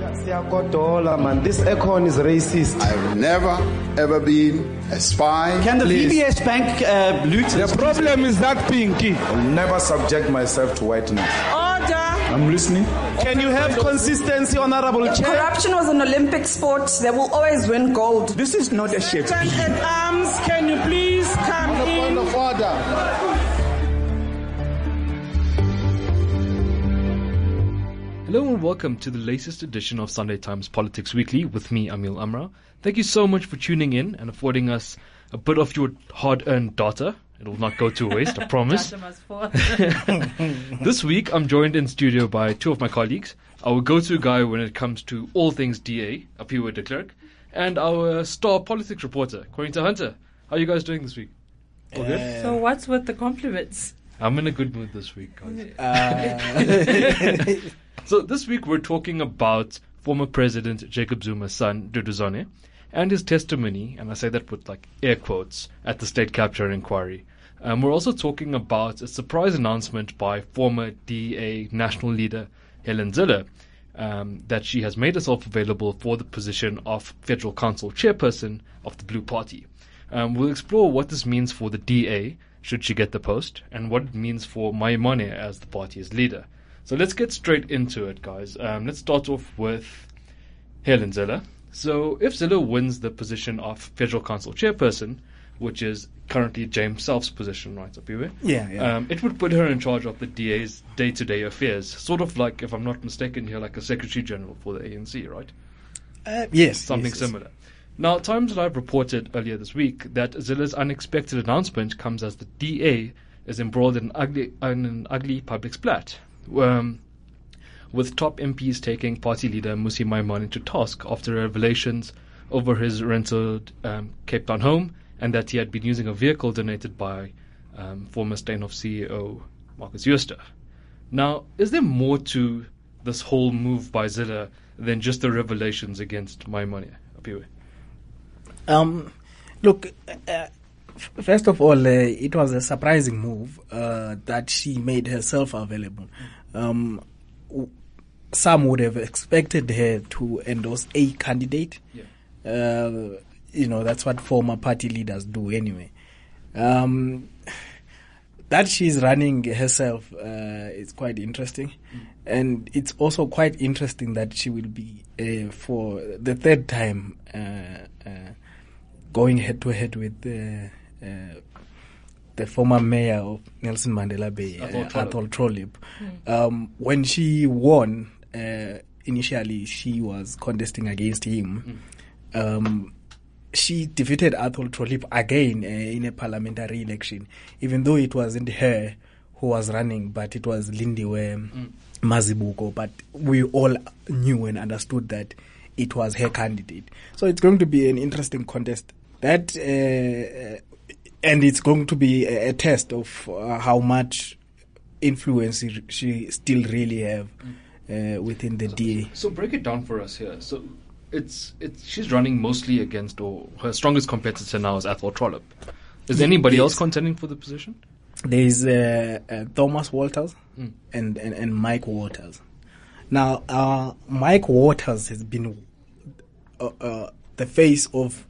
Man, this Econ is racist. I've never, ever been a spy. Can the VBS Bank loot? The problem is that Pinky. I'll never subject myself to whiteness. Order. I'm listening. Can you have consistency, Honorable Chair? Corruption was an Olympic sport. They will always win gold. This is not a ship. At arms, can you please come in? Point of order. Hello and welcome to the latest edition of Sunday Times Politics Weekly with me, Amil Amra. Thank you so much for tuning in and affording us a bit of your hard-earned data. It will not go to waste, I promise. This week, I'm joined in studio by two of my colleagues, our go-to guy when it comes to all things DA, Apiwe de Klerk, and our star politics reporter, Corintha Hunter. How are you guys doing this week? All good? So what's with the compliments? I'm in a good mood this week, guys. So this week we're talking about former President Jacob Zuma's son, Duduzane, and his testimony, and I say that with like air quotes, at the state capture inquiry. We're also talking about a surprise announcement by former DA national leader Helen Zille, that she has made herself available for the position of Federal Council Chairperson of the Blue Party. We'll explore what this means for the DA, should she get the post, and what it means for Maimane as the party's leader. So let's get straight into it, guys. Let's start off with Helen Zille. So if Zille wins the position of Federal Council Chairperson, which is currently James Self's position, right, Apiwe? Yeah. It would put her in charge of the DA's day-to-day affairs, sort of like, if I'm not mistaken here, like a Secretary General for the ANC, right? Yes. Something similar. Now, Times Live reported earlier this week that Zille's unexpected announcement comes as the DA is embroiled in an ugly public splat, with top MPs taking party leader Mmusi Maimane to task after revelations over his rented Cape Town home and that he had been using a vehicle donated by former Steinhoff CEO Marcus Jooste. Now, is there more to this whole move by Zille than just the revelations against Maimane, Apiwe? Look, first of all, it was a surprising move that she made herself available. Some would have expected her to endorse a candidate. Yeah. That's what former party leaders do anyway. That she's running herself is quite interesting. And it's also quite interesting that she will be, for the third time, going head-to-head with the former mayor of Nelson Mandela Bay, Athol Trollip. When she won, initially she was contesting against him. She defeated Athol Trollip again in a parliamentary election, even though it wasn't her who was running, but it was Lindiwe Mazibuko. But we all knew and understood that it was her candidate. So it's going to be an interesting contest. That and it's going to be a test of how much influence she still really have within the DA. So break it down for us here. So it's she's running mostly against, or her strongest competitor now is Athol Trollip. Is there anybody else contending for the position? There is Thomas Walters and Mike Waters. Now, Mike Waters has been the face of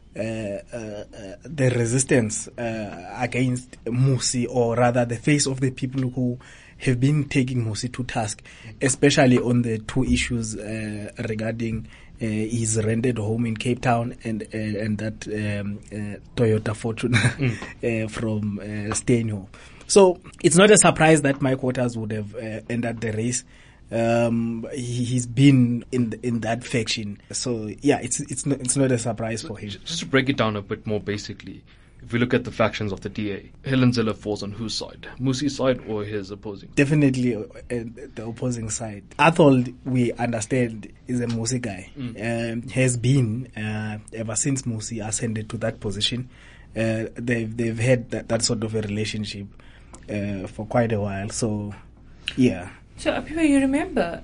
the resistance against Mmusi, or rather the face of the people who have been taking Mmusi to task, especially on the two issues regarding his rented home in Cape Town and that Toyota Fortuner from Steinhoff. So it's not a surprise that Mike Waters would have entered the race. He's been in that faction, so yeah, it's not a surprise for him. Just to break it down a bit more basically, if we look at the factions of the DA, Helen Zille falls on whose side? Mmusi's side or his opposing? Definitely the opposing side. Athol, we understand, is a Mmusi guy. Has been ever since Mmusi ascended to that position. They've had that sort of a relationship for quite a while. So yeah. So, Apiwe, you remember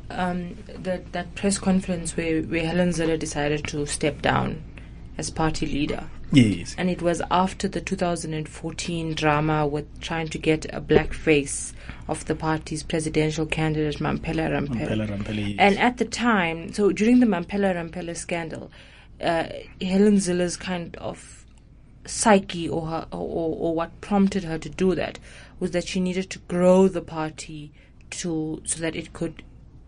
that press conference where Helen Zille decided to step down as party leader? Yes. And it was after the 2014 drama with trying to get a black face of the party's presidential candidate, Mamphela Ramphele. Yes. And at the time, so during the Mamphela Ramphele scandal, Helen Zille's kind of psyche or what prompted her to do that was that she needed to grow the party so that it could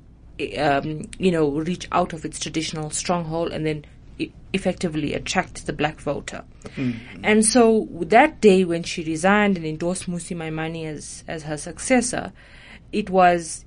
reach out of its traditional stronghold and then effectively attract the black voter. And so that day when she resigned and endorsed Mmusi Maimane as her successor, it was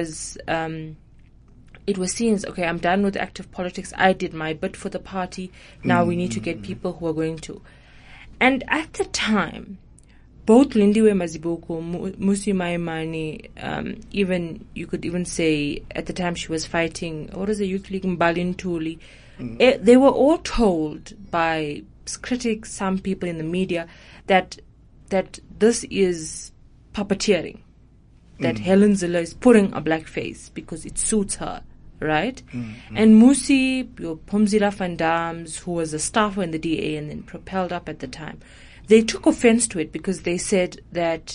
seen as, okay, I'm done with active politics. I did my bit for the party. Now we need to get people who are going to. And at the time, both Lindiwe Mazibuko, Mmusi Maimane, even you could even say at the time she was fighting, what is the youth league, Mbali Ntuli, they were all told by critics, some people in the media, that this is puppeteering, that Helen Zille is putting a black face because it suits her, right? And Mmusi, Phumzile van Dams, who was a staffer in the DA and then propelled up at the time, they took offense to it because they said that,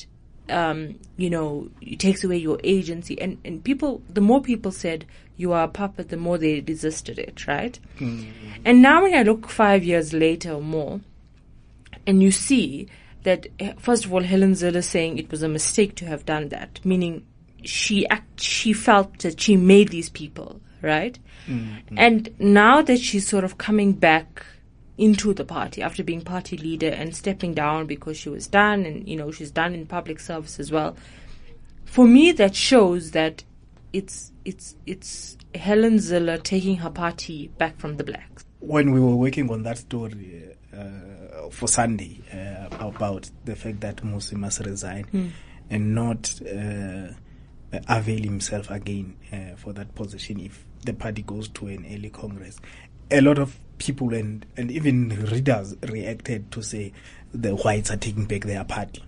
it takes away your agency. And people, the more people said you are a puppet, the more they resisted it, right? And now when I look 5 years later or more, and you see that, first of all, Helen Zille saying it was a mistake to have done that, meaning she felt that she made these people, right? And now that she's sort of coming back into the party after being party leader and stepping down because she was done, and she's done in public service as well. For me, that shows that it's Helen Zille taking her party back from the blacks. When we were working on that story for Sunday about the fact that Mmusi must resign and not avail himself again for that position if the party goes to an early Congress, a lot of people and even readers reacted to say the whites are taking back their party.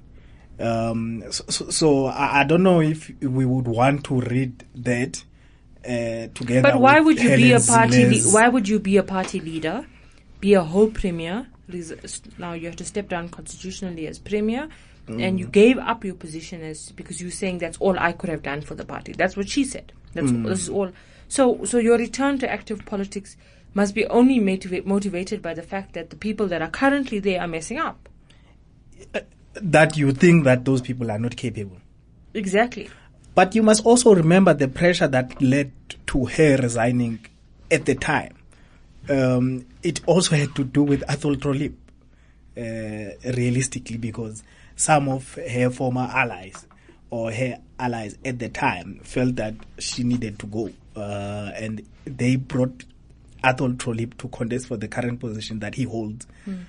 So I don't know if we would want to read that together. But why would you be a party? why would you be a party leader, be a whole premier? Now you have to step down constitutionally as premier, and you gave up your position because you're saying that's all I could have done for the party. That's what she said. This is all. So your return to active politics must be only motivated by the fact that the people that are currently there are messing up. That you think that those people are not capable. Exactly. But you must also remember the pressure that led to her resigning at the time. It also had to do with Athol Trollip, realistically, because some of her former allies or her allies at the time felt that she needed to go. And they brought Athol Trollip to contest for the current position that he holds.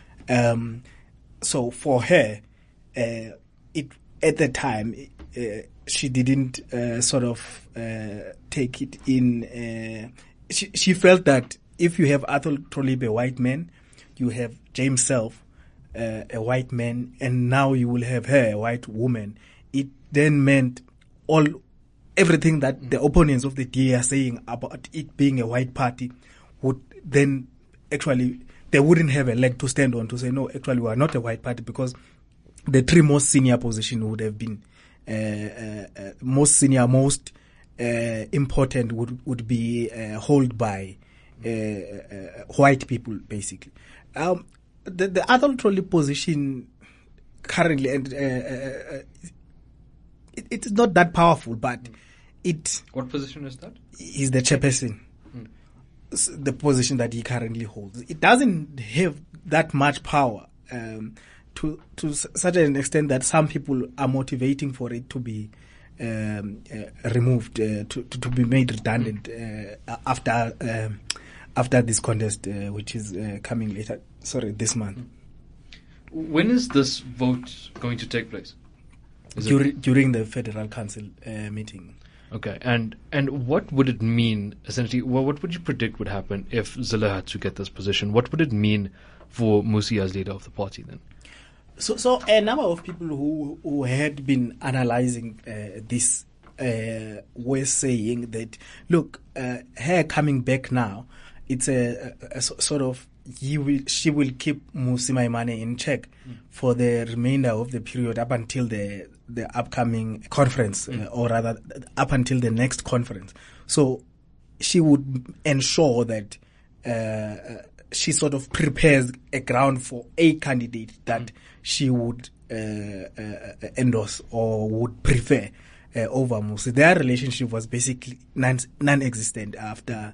So for her, at the time, she didn't take it in. She felt that if you have Athol Trollip, a white man, you have James Self, a white man, and now you will have her, a white woman. It then meant everything that the opponents of the DA are saying about it being a white party would then actually, they wouldn't have a leg to stand on to say, no, actually we are not a white party, because the three most senior position would have been most senior, most important would be held by white people, basically. The Athol Trollip position currently, and it's not that powerful, but What position is that? He's the chairperson. The position that he currently holds. It doesn't have that much power to such an extent that some people are motivating for it to be removed, to be made redundant after this contest, which is coming later. This month. When is this vote going to take place? During the Federal Council meeting. Okay, and what would it mean, essentially, what would you predict would happen if Zille had to get this position? What would it mean for Mmusi as leader of the party then? So a number of people who had been analyzing this were saying that, look, her coming back now, it's a sort of, she will keep Mmusi Maimane in check for the remainder of the period up until the upcoming conference, or rather up until the next conference. So she would ensure that she sort of prepares a ground for a candidate that she would endorse or would prefer over Mmusi. Their relationship was basically non-existent after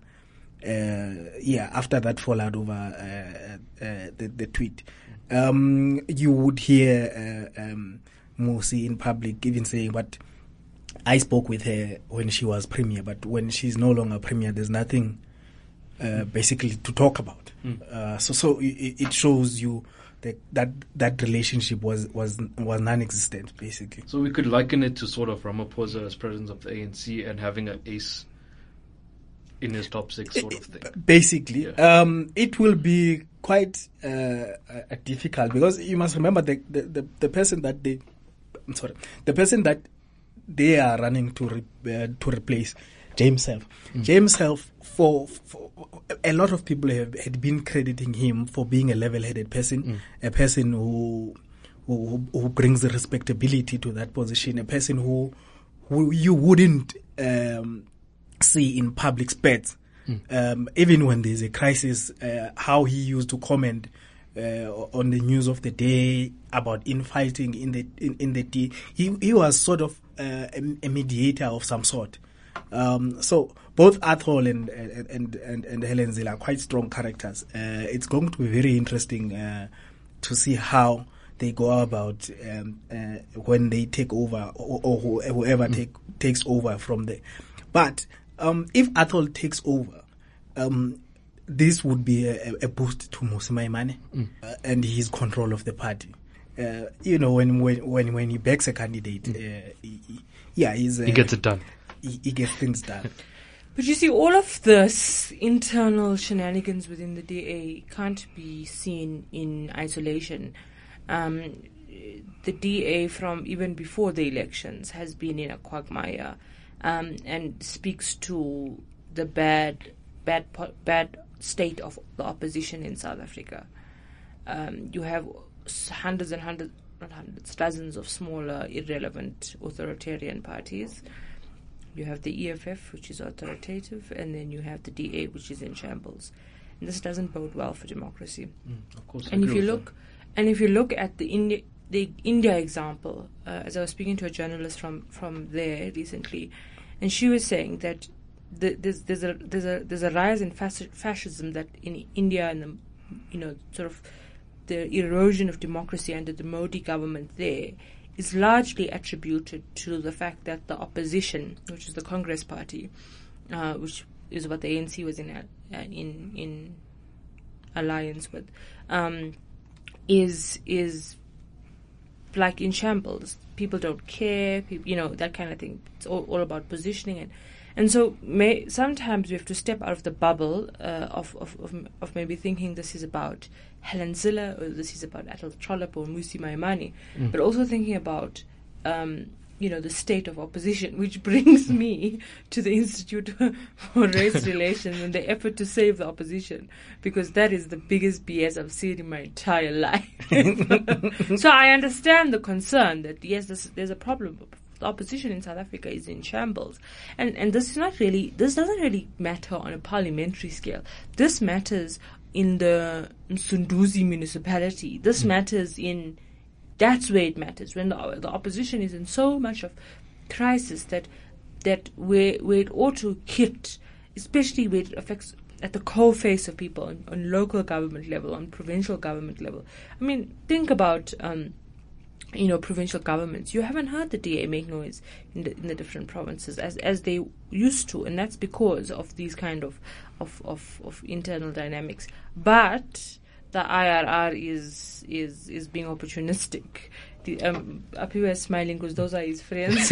that fallout over the tweet. You would hear Mmusi in public even saying, "But I spoke with her when she was premier, but when she's no longer premier, there's nothing basically to talk about." So it shows you that relationship was non-existent, basically. So we could liken it to sort of Ramaphosa as president of the ANC and having an ace in his top six sort of thing. Basically, it will be quite difficult, because you must remember the person that they are running to replace, James Self. James Self, for a lot of people had been crediting him for being a level-headed person, a person who brings the respectability to that position, a person who you wouldn't see in public spats, even when there's a crisis. How he used to comment on the news of the day about infighting in the he was sort of a mediator of some sort. So both Athol and Helen Zille are quite strong characters. It's going to be very interesting to see how they go about when they take over, or whoever takes over from there. But if Athol takes over, this would be a boost to Mmusi Maimane and his control of the party. When he backs a candidate, he gets it done. He gets things done. But you see, all of this internal shenanigans within the DA can't be seen in isolation. The DA, from even before the elections, has been in a quagmire, and speaks to the bad state of the opposition in South Africa. You have dozens of smaller, irrelevant, authoritarian parties. You have the EFF, which is authoritative, and then you have the DA, which is in shambles. And this doesn't bode well for democracy. Of course. And if you look at the India example, as I was speaking to a journalist from there recently, and she was saying that there's a rise in fascism that in India, and sort of the erosion of democracy under the Modi government there is largely attributed to the fact that the opposition, which is the Congress Party, which is what the ANC was in alliance with, is like in shambles. People don't care, that kind of thing. It's all about positioning and so sometimes we have to step out of the bubble of maybe thinking this is about Helen Zille or this is about Athol Trollip or Mmusi Maimane, but also thinking about the state of opposition, which brings me to the Institute for Race Relations and the effort to save the opposition, because that is the biggest BS I've seen in my entire life. So I understand the concern that yes, there's a problem. The opposition in South Africa is in shambles, and this doesn't really matter on a parliamentary scale. This matters in the Msunduzi municipality. This matters that's where it matters, when the opposition is in so much of crisis that where it ought to hit, especially where it affects at the core face of people on local government level, on provincial government level. I mean, think about provincial governments. You haven't heard the DA make noise in the different provinces as they used to, and that's because of these kind of internal dynamics. But the IRR is being opportunistic. Apiwa is smiling because those are his friends.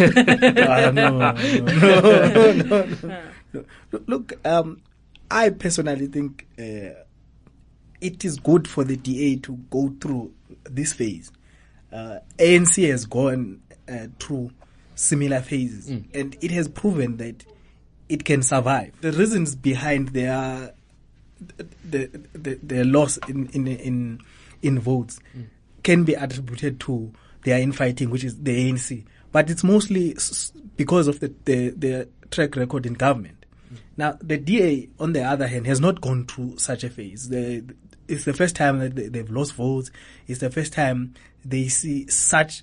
No. Look, I personally think it is good for the DA to go through this phase. ANC has gone through similar phases, and it has proven that it can survive. The reasons behind their the loss in votes can be attributed to their infighting, which is the ANC. But it's mostly because of the track record in government. Now, the DA, on the other hand, has not gone through such a phase. It's the first time that they've lost votes. It's the first time they see such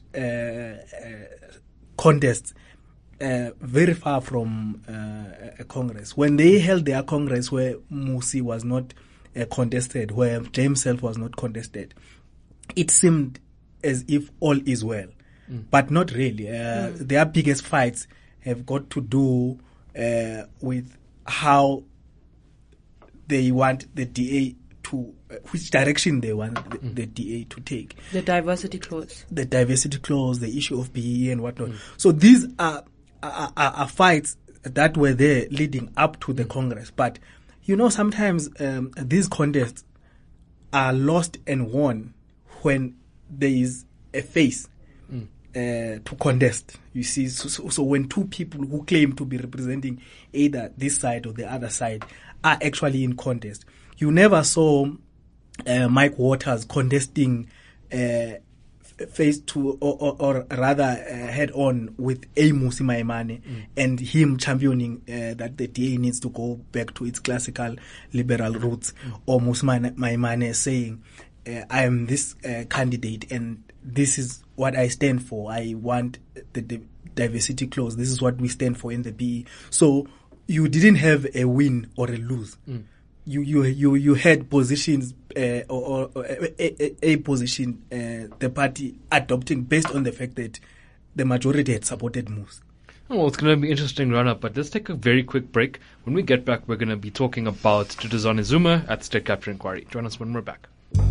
contests very far from a Congress. When they held their Congress where Musi was not contested, where James Self was not contested, it seemed as if all is well. But not really. Their biggest fights have got to do with how they want the DA to, which direction they want the DA to take. The diversity clause. The diversity clause, the issue of BE and whatnot. So these are fights that were there leading up to the Congress. But, sometimes these contests are lost and won when there is a face to contest. You see, so when two people who claim to be representing either this side or the other side are actually in contest, you never saw Mike Waters contesting face to or rather head on with a Musi Maimane and him championing that the DA needs to go back to its classical liberal roots, or Musi Maimane saying, I am this candidate and this is what I stand for. I want the diversity clause. This is what we stand for in the BE. So you didn't have a win or a lose. You had positions or a position the party adopting based on the fact that the majority had supported Musi. Well, it's going to be an interesting run-up, but let's take a very quick break. When we get back, we're going to be talking about Duduzane Zuma at the State Capture Inquiry. Join us when we're back.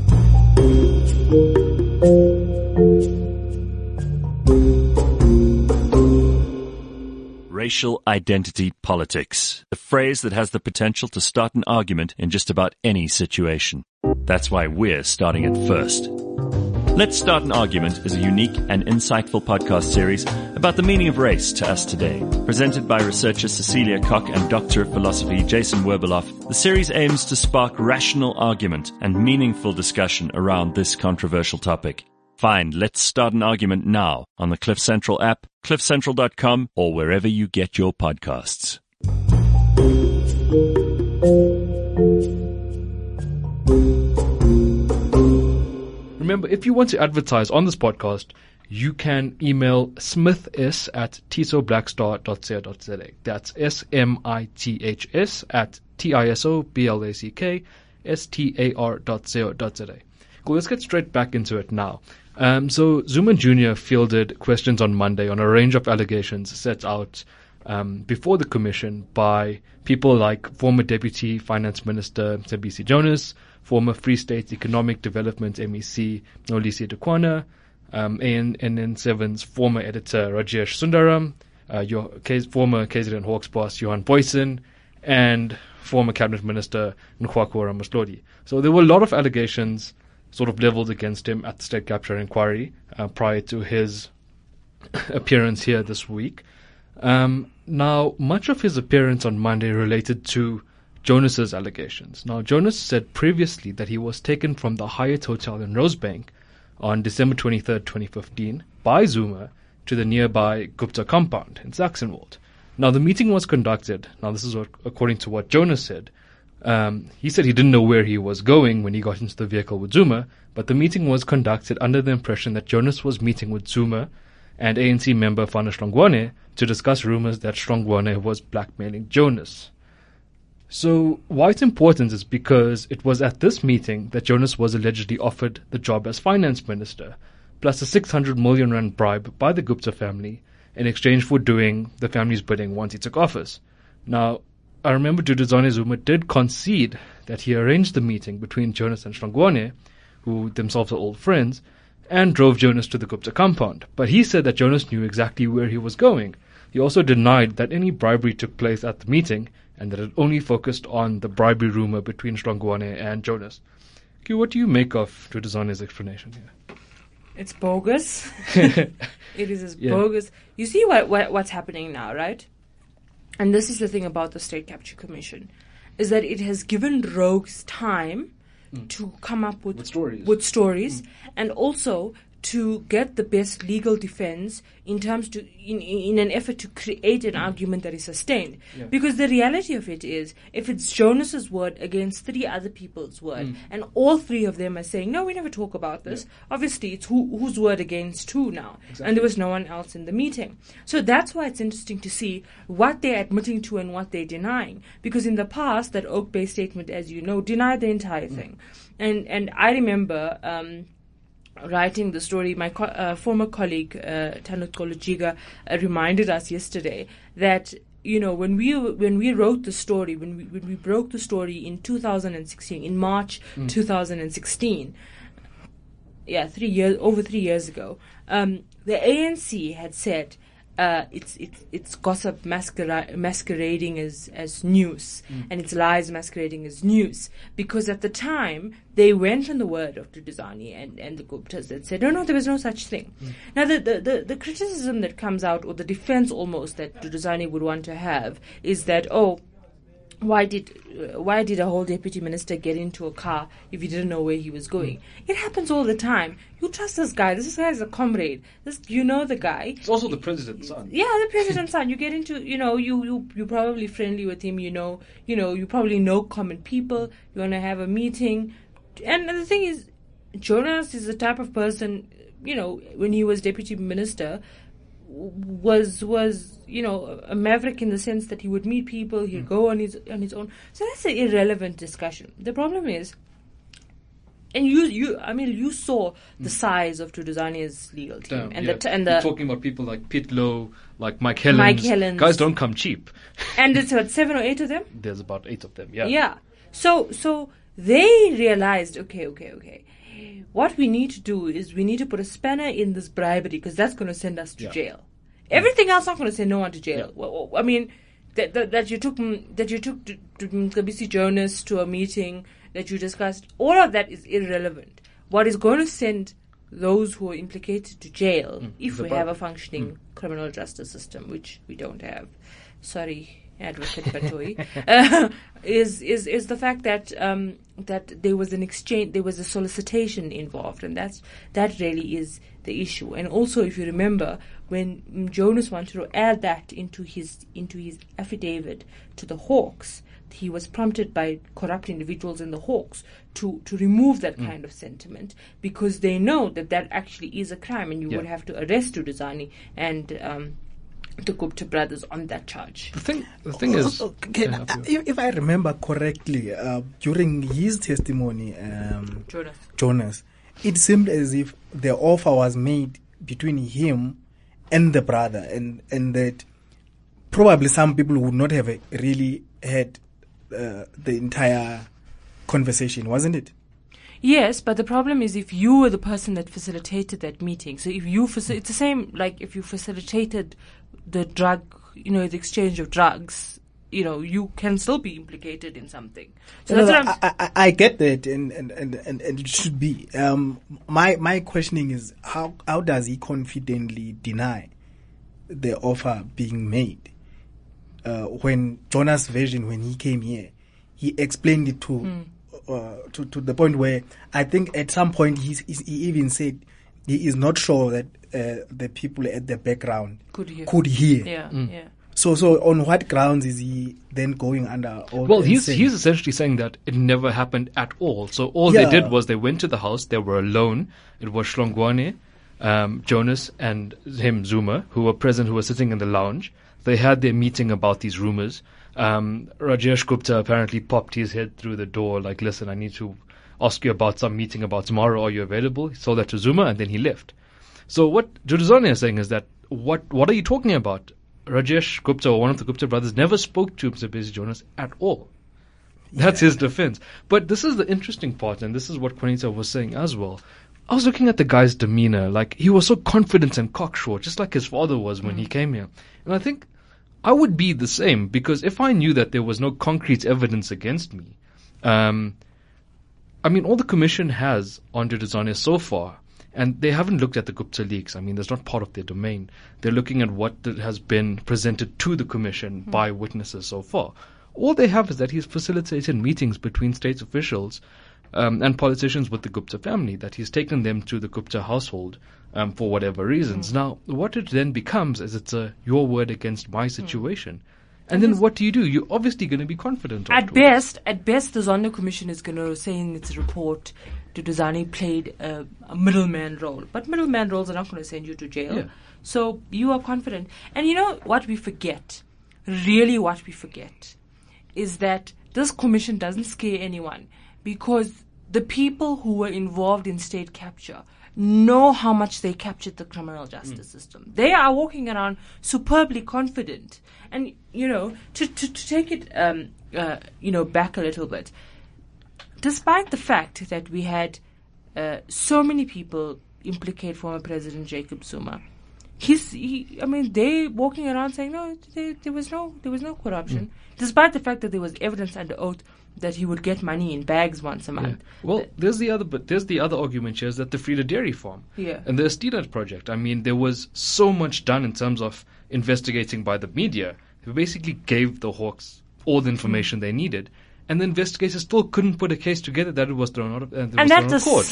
Racial identity politics, the phrase that has the potential to start an argument in just about any situation. That's why we're starting it first. Let's Start an Argument is a unique and insightful podcast series about the meaning of race to us today. Presented by researcher Cecilia Koch and Doctor of Philosophy Jason Werbeloff, the series aims to spark rational argument and meaningful discussion around this controversial topic. Find Let's Start an Argument now on the Cliff Central app, cliffcentral.com, or wherever you get your podcasts. Remember, if you want to advertise on this podcast, you can email smiths@tisoblackstar.co.za. That's smiths@tisoblackstar.co.za. Cool, let's get straight back into it now. So Zuma Jr. fielded questions on Monday on a range of allegations set out before the commission by people like former Deputy Finance Minister Thembisi Jonas, former Free State Economic Development MEC Nolisi Dukwana, ANN7's former editor Rajesh Sundaram, former KZN Hawks boss Johan Boysen, and former Cabinet Minister Nkwaku Ramoslodi. So there were a lot of allegations sort of leveled against him at the State Capture Inquiry prior to his appearance here this week. Now, much of his appearance on Monday related to Jonas's allegations. Now, Jonas said previously that he was taken from the Hyatt Hotel in Rosebank on December 23rd, 2015 by Zuma to the nearby Gupta compound in Saxonwold. Now, the meeting was conducted. Now, this is according to what Jonas said. He said he didn't know where he was going when he got into the vehicle with Zuma, but the meeting was conducted under the impression that Jonas was meeting with Zuma and ANC member Fana Shlongwane to discuss rumors that Shlongwane was blackmailing Jonas. So why it's important is because it was at this meeting that Jonas was allegedly offered the job as finance minister, plus a 600 million rand bribe by the Gupta family in exchange for doing the family's bidding once he took office. Now, I remember Duduzane Zuma did concede that he arranged the meeting between Jonas and Shlongwane, who themselves are old friends, and drove Jonas to the Gupta compound. But he said that Jonas knew exactly where he was going. He also denied that any bribery took place at the meeting and that it only focused on the bribery rumor between Shlongwane and Jonas. Q, what do you make of Duduzane's explanation here? It's bogus. It is bogus. You see what's happening now, right? And this is the thing about the State Capture Commission. is that it has given rogues time to come up with stories, and also to get the best legal defense in an effort to create an argument that is sustained. Yeah. Because the reality of it is, if it's Jonas's word against 3 other people's word, and all 3 of them are saying, no, we never talk about this, obviously it's whose word against who now. Exactly. And there was no one else in the meeting. So that's why it's interesting to see what they're admitting to and what they're denying. Because in the past, that Oak Bay statement, as you know, denied the entire thing. And I remember writing the story, my former colleague Tano Kolojiga reminded us yesterday that, you know, when we wrote the story, when we broke the story in 2016, in March 2016, over 3 years ago, the ANC had said it's gossip masquerading as news, and it's lies masquerading as news, because at the time they went on the word of Duduzane and the Guptas that said, no, there was no such thing. Now the criticism that comes out, or the defense almost that Duduzane would want to have, is that, why did a whole deputy minister get into a car if he didn't know where he was going? It happens all the time. You trust this guy. This guy is a comrade. You know the guy. It's also the president's son. Yeah, the president's son. You get into, you're probably friendly with him. You probably know common people. You want to have a meeting. And the thing is, Jonas is the type of person, when he was deputy minister, was a maverick in the sense that he would meet people, he'd go on his own. So that's an irrelevant discussion. The problem is, and you saw the size of Duduzane's legal team, You're talking about people like Pitlow, like Mike Helens. Mike Helens. Guys don't come cheap. And it's what, 7 or 8 of them? There's about 8 of them. Yeah. Yeah. So they realized, okay. What we need to do is we need to put a spanner in this bribery, because that's going to send us to jail. Everything else not going to send no one to jail. Yeah. Well, I mean, that you took Mcebisi Jonas to a meeting, that you discussed, all of that is irrelevant. What is going to send those who are implicated to jail, if we have a functioning criminal justice system, which we don't have. Sorry, Advocate Batoi, is the fact that that there was an exchange, there was a solicitation involved, and that really is the issue. And also, if you remember, when Jonas wanted to add that into his affidavit to the Hawks, he was prompted by corrupt individuals in the Hawks to remove that kind of sentiment, because they know that actually is a crime, and you would have to arrest Duduzane and the Gupta brothers on that charge. The thing is, if I remember correctly, during his testimony, Jonas, it seemed as if the offer was made between him and the brother, and that probably some people would not have really had the entire conversation, wasn't it? Yes, but the problem is, if you were the person that facilitated that meeting, so if you it's the same like if you facilitated the the exchange of drugs, you can still be implicated in something. So I get that, and it should be. My questioning is, how does he confidently deny the offer being made when Jonas' version, when he came here, he explained it to the point where I think at some point he even said he is not sure that the people at the background could hear. Yeah. So on what grounds is he then going under? Well, he's essentially saying that it never happened at all. So all they did was they went to the house. They were alone. It was Shlongwane, Jonas, and him, Zuma, who were present, who were sitting in the lounge. They had their meeting about these rumors. Rajesh Gupta apparently popped his head through the door like, listen, I need to ask you about some meeting about tomorrow. Are you available? He told that to Zuma, and then he left. So what Duduzane is saying is that, what are you talking about? Rajesh Gupta, or one of the Gupta brothers, never spoke to Mcebisi Jonas at all. That's his defense. But this is the interesting part, and this is what Juanita was saying as well. I was looking at the guy's demeanor, like he was so confident and cocksure, just like his father was when he came here. And I think I would be the same, because if I knew that there was no concrete evidence against me, all the commission has on Duduzane so far, and they haven't looked at the Gupta leaks. That's not part of their domain. They're looking at what has been presented to the commission by witnesses so far. All they have is that he's facilitated meetings between state officials and politicians with the Gupta family, that he's taken them to the Gupta household for whatever reasons. Now, what it then becomes is it's a your word against my situation. And then what do? You're obviously going to be confident. At best, the Zondo Commission is going to say in its report Duduzane played a middleman role. But middleman roles are not going to send you to jail. Yeah. So you are confident. And you know what we forget, really what we forget, is that this commission doesn't scare anyone, because the people who were involved in state capture know how much they captured the criminal justice system. They are walking around superbly confident. And, to take it, back a little bit, despite the fact that we had so many people implicate former President Jacob Zuma, they walking around saying, no, there was no corruption, despite the fact that there was evidence under oath that he would get money in bags once a month. Yeah. Well, there's the other argument here, is that the Frida Dairy Farm and the Estina project, there was so much done in terms of investigating by the media. They basically gave the Hawks all the information they needed, and the investigators still couldn't put a case together that it was thrown out of and that's the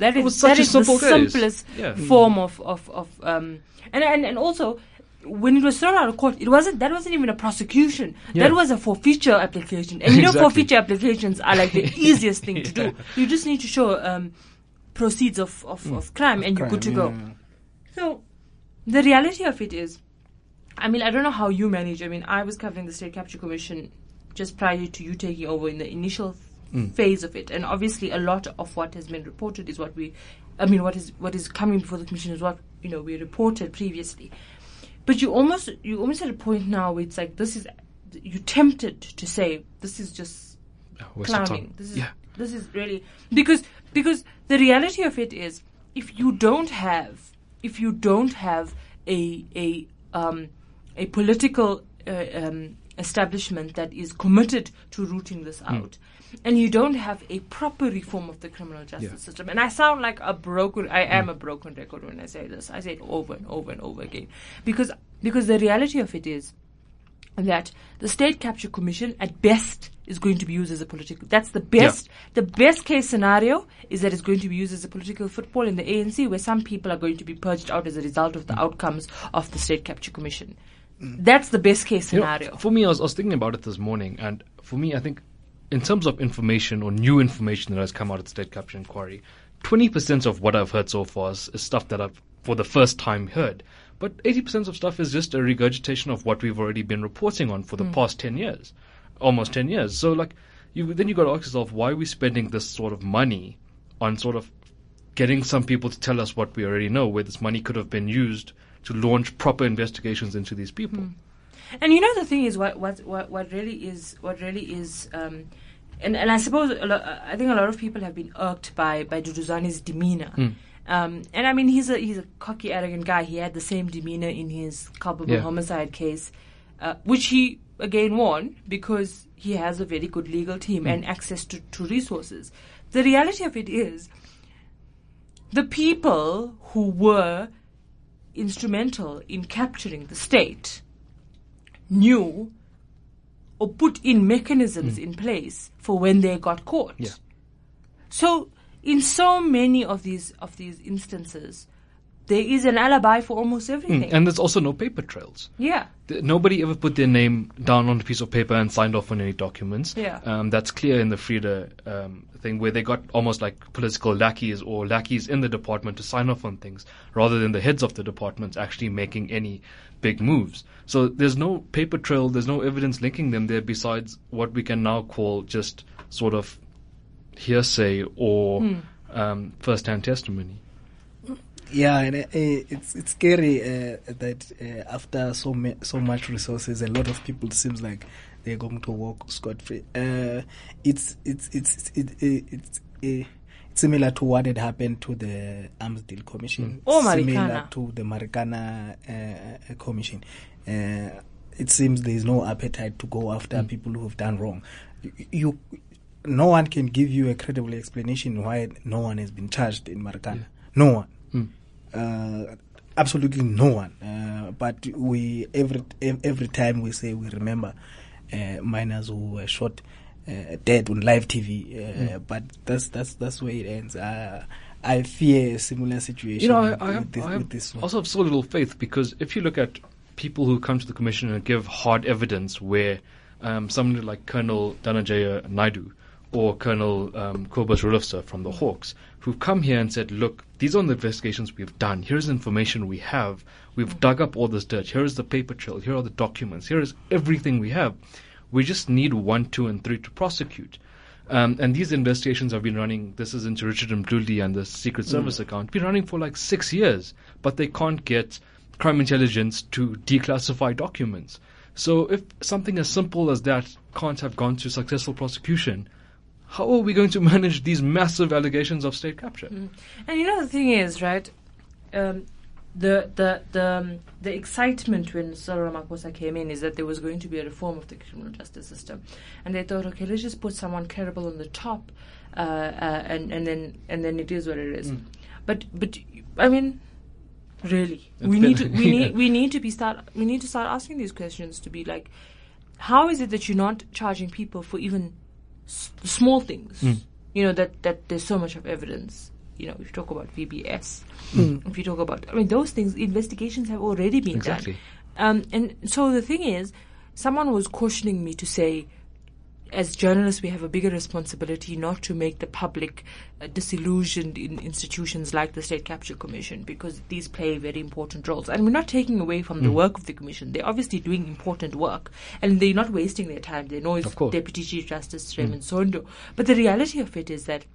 simplest form of and also, when it was thrown out of court, that wasn't even a prosecution. Yeah. That was a forfeiture application. And Exactly. Forfeiture applications are like the easiest thing to do. You just need to show proceeds of crime, and you're good to go. So the reality of it is, I don't know how you manage. I was covering the State Capture Commission just prior to you taking over in the initial phase of it, and obviously a lot of what has been reported is what is coming before the commission is what we reported previously. But you almost at a point now where it's like, you're tempted to say this is just clowning. This is really because the reality of it is, if you don't have a political establishment that is committed to rooting this out, and you don't have a proper reform of the criminal justice system, and I sound like I am a broken record when I say this. I say it over and over and over again, because the reality of it is that the State Capture Commission at best is going to be used as a political. That's the best. The best case scenario is that it's going to be used as a political football in the ANC, where some people are going to be purged out as a result of the outcomes of the State Capture Commission. That's the best case scenario. For me, I was thinking about it this morning, and for me, I think in terms of information or new information that has come out of the State Capture Inquiry, 20% of what I've heard so far is stuff that I've for the first time heard. But 80% of stuff is just a regurgitation of what we've already been reporting on for the past 10 years, almost 10 years. So you got to ask yourself, why are we spending this sort of money on sort of getting some people to tell us what we already know, where this money could have been used to launch proper investigations into these people? And the thing is, what really is, and I suppose I think a lot of people have been irked by Duduzane's demeanor. And he's a cocky, arrogant guy. He had the same demeanor in his culpable homicide case, which he again won because he has a very good legal team and access to resources. The reality of it is, the people who were instrumental in capturing the state knew or put in mechanisms in place for when they got caught. Yeah. So in so many of these instances, there is an alibi for almost everything. And there's also no paper trails. Yeah. Nobody ever put their name down on a piece of paper and signed off on any documents. Yeah. That's clear in the Frida thing, where they got almost like political lackeys or lackeys in the department to sign off on things, rather than the heads of the departments actually making any big moves. So there's no paper trail, there's no evidence linking them there besides what we can now call just sort of hearsay or first-hand testimony. Yeah, and it's scary that after so much resources, a lot of people, it seems like they're going to walk scot-free. It's similar to what had happened to the Arms Deal Commission. Similar to the Marikana Commission. It seems there is no appetite to go after people who have done wrong. No one can give you a credible explanation why no one has been charged in Marikana. Yeah. No one. Absolutely no one. But we every time we say we remember, miners who were shot dead on live TV. But that's where it ends. I fear a similar situation. I with this one. also have so little faith, because if you look at people who come to the commission and give hard evidence, where somebody like Colonel Dhananjaya Naidu or Colonel Kobus Rulofse from the Hawks, who've come here and said, look, these are the investigations we've done. Here's information we have. We've dug up all this dirt. Here is the paper trail. Here are the documents. Here is everything we have. We just need 1, 2, and 3 to prosecute. And these investigations have been running, this is into Richard Mdluli and the Secret Service account, been running for like 6 years, but they can't get crime intelligence to declassify documents. So if something as simple as that can't have gone to successful prosecution, how are we going to manage these massive allegations of state capture? And the thing is, right, the excitement when Cyril Ramaphosa came in is that there was going to be a reform of the criminal justice system, and they thought, okay, let's just put someone credible on the top, and then it is what it is. But I mean, really, we need to start asking these questions, to be like, how is it that you're not charging people for even small things? That there's so much of evidence. If you talk about VBS, if you talk about, those things, investigations have already been done. And so the thing is, someone was cautioning me to say, as journalists, we have a bigger responsibility not to make the public disillusioned in institutions like the State Capture Commission, because these play very important roles. And we're not taking away from the work of the Commission. They're obviously doing important work, and they're not wasting their time. They know it's Deputy Chief Justice Raymond Zondo. But the reality of it is that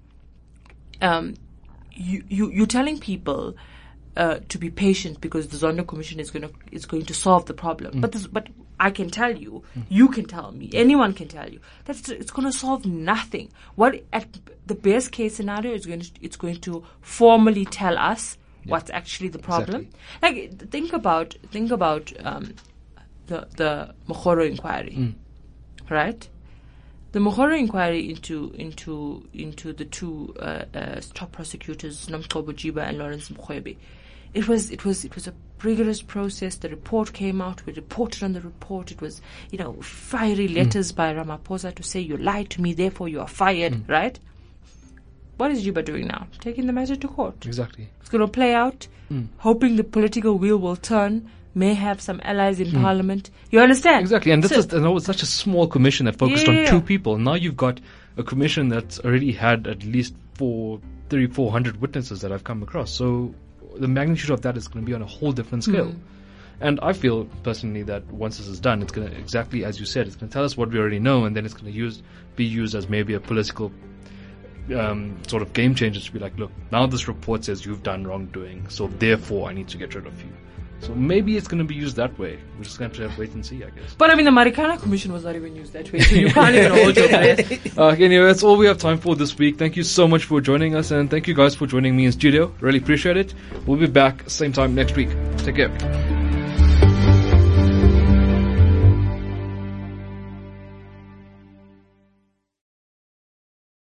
you're telling people to be patient because the Zondo Commission is going to solve the problem. But I can tell you, you can tell me, anyone can tell you that it's going to solve nothing. What at the best case scenario is it's going to formally tell us what's actually the problem. Like think about the Mokgoro inquiry, right? The Mokgoro inquiry into the two top prosecutors, Nomgcobo Jiba and Lawrence Mkhwebe. It was a rigorous process. The report came out. We reported on the report. It was, fiery letters by Ramaphosa to say, you lied to me, therefore you are fired, right? What is Jiba doing now? Taking the matter to court. Exactly. It's going to play out, hoping the political wheel will turn, may have some allies in parliament. You understand? Exactly. And it's such a small commission that focused on 2 people. Now you've got a commission that's already had at least 400 witnesses that I've come across. So the magnitude of that is going to be on a whole different scale. And I feel personally that once this is done, it's going to, exactly as you said, it's going to tell us what we already know, and then it's going to be used as maybe a political sort of game changer to be like, look, now this report says you've done wrongdoing, so therefore I need to get rid of you. So maybe it's going to be used that way. We're just going to have to wait and see, I guess. But the Marikana Commission was not even used that way, so you can't even hold your breath. Anyway, that's all we have time for this week. Thank you so much for joining us, and thank you guys for joining me in studio. Really appreciate it. We'll be back same time next week. Take care.